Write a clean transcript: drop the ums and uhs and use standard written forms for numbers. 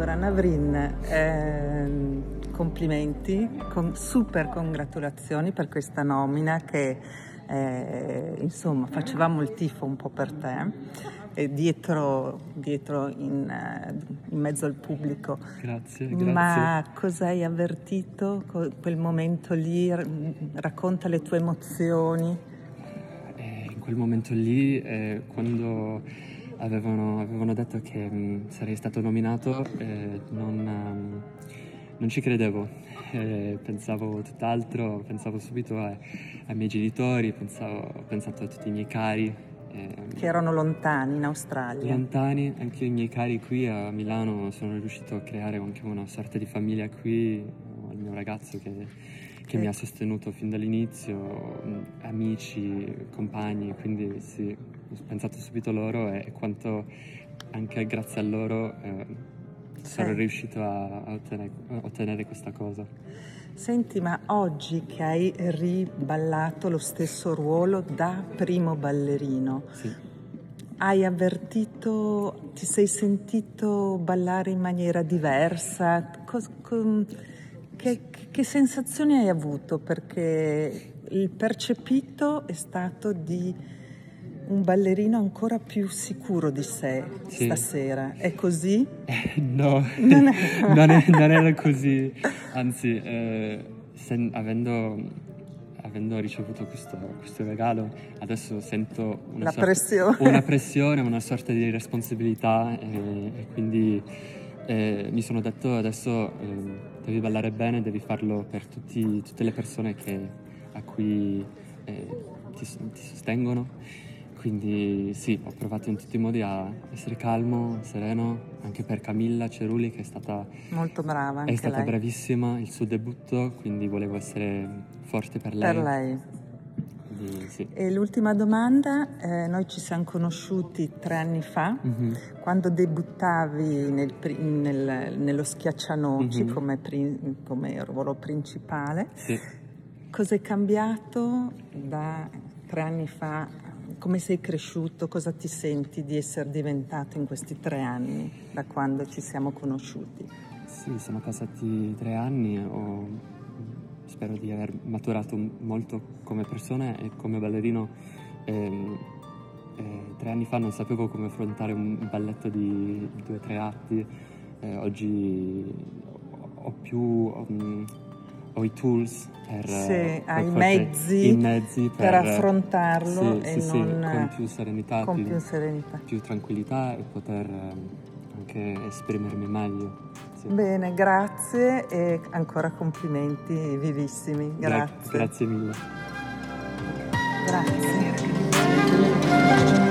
Allora, Navrin, complimenti, super congratulazioni per questa nomina che insomma facevamo il tifo un po' per te. Dietro in mezzo al pubblico. Grazie. Ma cosa hai avvertito quel momento lì? Racconta le tue emozioni. In quel momento lì, quando avevano detto che sarei stato nominato, non ci credevo. Pensavo tutt'altro, pensavo subito ai miei genitori, ho pensato a tutti i miei cari. Che erano lontani in Australia. Lontani, anche i miei cari qui a Milano. Sono riuscito a creare anche una sorta di famiglia qui, il mio ragazzo che mi ha sostenuto fin dall'inizio, amici, compagni, quindi sì, ho pensato subito a loro e quanto anche grazie a loro sarò riuscito a ottenere questa cosa. Senti, ma oggi che hai riballato lo stesso ruolo da primo ballerino, sì. Hai avvertito, ti sei sentito ballare in maniera diversa? Che sensazioni hai avuto? Perché il percepito è stato di un ballerino ancora più sicuro di sé stasera. È così? No, non era così. Anzi, avendo ricevuto questo regalo, adesso sento una pressione, una sorta di responsabilità, e quindi mi sono detto adesso devi ballare bene, devi farlo per tutte le persone a cui ti sostengono. Quindi sì, ho provato in tutti i modi a essere calmo, sereno, anche per Camilla Ceruli, che è stata molto brava, anche è stata lei. Bravissima, il suo debutto, quindi volevo essere forte per lei. Per lei. Quindi, sì. E l'ultima domanda, noi ci siamo conosciuti 3 anni fa, quando debuttavi nello Schiaccianoci come ruolo principale. Sì. Cosa è cambiato da 3 anni fa? Come sei cresciuto? Cosa ti senti di essere diventato in questi 3 anni, da quando ci siamo conosciuti? Sì, sono passati 3 anni, spero di aver maturato molto come persona e come ballerino. 3 anni fa non sapevo come affrontare un balletto di 2-3 atti. Oggi ho i tools hai i mezzi per affrontarlo con più serenità, più tranquillità e poter anche esprimermi meglio. Sì. Bene, grazie e ancora complimenti vivissimi. Grazie. Grazie mille. Grazie.